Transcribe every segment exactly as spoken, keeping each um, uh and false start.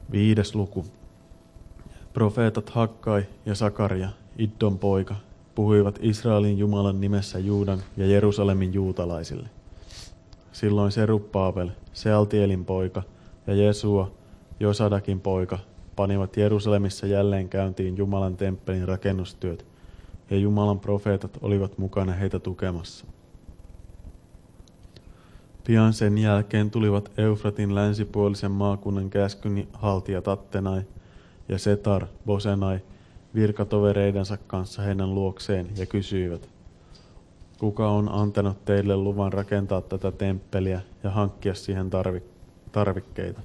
Viides luku. Profeetat Hakkai ja Sakaria, Iddon poika, puhuivat Israelin Jumalan nimessä Juudan ja Jerusalemin juutalaisille. Silloin Serubbaabel, Sealtielin poika, ja Jesua, Josadakin poika, panivat Jerusalemissa jälleen käyntiin Jumalan temppelin rakennustyöt, ja Jumalan profeetat olivat mukana heitä tukemassa. Pian sen jälkeen tulivat Eufratin länsipuolisen maakunnan käskynhaltija Tattenai ja Setar Bosenai virkatovereidensa kanssa heidän luokseen ja kysyivät, kuka on antanut teille luvan rakentaa tätä temppeliä ja hankkia siihen tarvikkeita?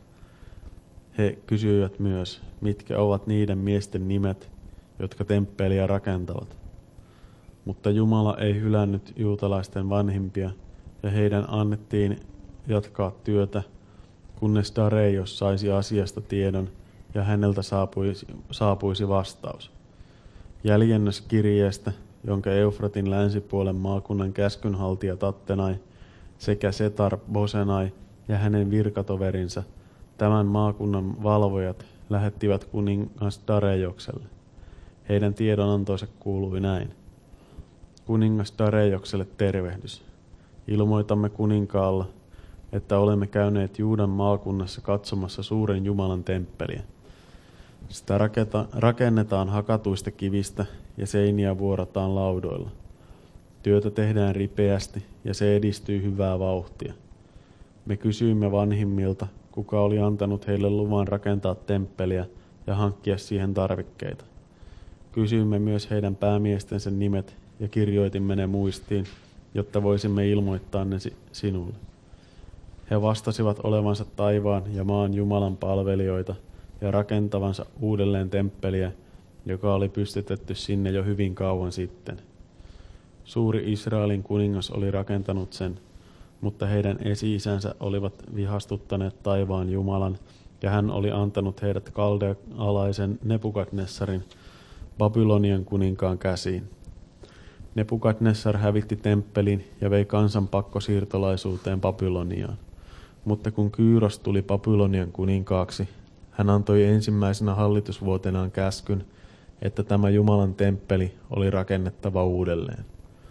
He kysyivät myös, mitkä ovat niiden miesten nimet, jotka temppeliä rakentavat. Mutta Jumala ei hylännyt juutalaisten vanhimpia, ja heidän annettiin jatkaa työtä, kunnes Dareios saisi asiasta tiedon ja häneltä saapuisi, saapuisi vastaus. Jäljennöskirjeestä, jonka Eufratin länsipuolen maakunnan käskynhaltija Tattenai sekä Setar Bosenai ja hänen virkatoverinsa, tämän maakunnan valvojat, lähettivät kuningas Dareiokselle. Heidän tiedonantonsa kuului näin. Kuningas Dareiokselle tervehdys. Ilmoitamme kuninkaalla, että olemme käyneet Juudan maakunnassa katsomassa suuren Jumalan temppeliä. Sitä rakennetaan hakatuista kivistä ja seiniä vuorataan laudoilla. Työtä tehdään ripeästi ja se edistyy hyvää vauhtia. Me kysyimme vanhimmilta, kuka oli antanut heille luvan rakentaa temppeliä ja hankkia siihen tarvikkeita. Kysyimme myös heidän päämiestensä nimet ja kirjoitimme ne muistiin, jotta voisimme ilmoittaa ne sinulle. He vastasivat olevansa taivaan ja maan Jumalan palvelijoita ja rakentavansa uudelleen temppeliä, joka oli pystytetty sinne jo hyvin kauan sitten. Suuri Israelin kuningas oli rakentanut sen, mutta heidän esi-isänsä olivat vihastuttaneet taivaan Jumalan, ja hän oli antanut heidät kaldealaisen Nebukadnessarin, Babylonian kuninkaan käsiin. Nebukadnessar hävitti temppelin ja vei kansan pakkosiirtolaisuuteen Babyloniaan. Mutta kun Kyyros tuli Babylonian kuninkaaksi, hän antoi ensimmäisenä hallitusvuotenaan käskyn, että tämä Jumalan temppeli oli rakennettava uudelleen.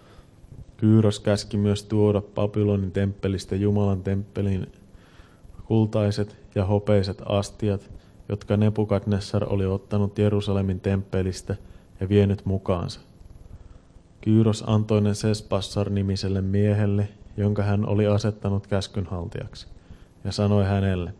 Kyyros käski myös tuoda Babylonin temppelistä Jumalan temppelin kultaiset ja hopeiset astiat, jotka Nebukadnessar oli ottanut Jerusalemin temppelistä ja vienyt mukaansa. Kyyros antoi ne Sesbassar-nimiselle miehelle, jonka hän oli asettanut käskynhaltijaksi, ja sanoi hänelle,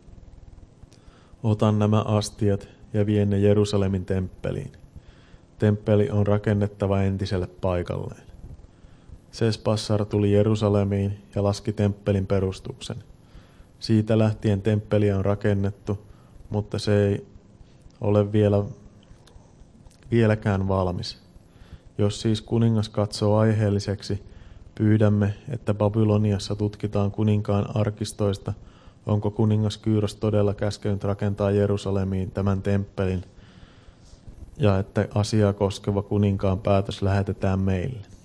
ota nämä astiat ja vie ne Jerusalemin temppeliin. Temppeli on rakennettava entiselle paikalleen. Sesbassar tuli Jerusalemiin ja laski temppelin perustuksen. Siitä lähtien temppeliä on rakennettu, mutta se ei ole vielä, vieläkään valmis. Jos siis kuningas katsoo aiheelliseksi, pyydämme, että Babyloniassa tutkitaan kuninkaan arkistoista, onko kuningas Kyyros todella käskenyt rakentaa Jerusalemiin tämän temppelin, ja että asiaa koskeva kuninkaan päätös lähetetään meille.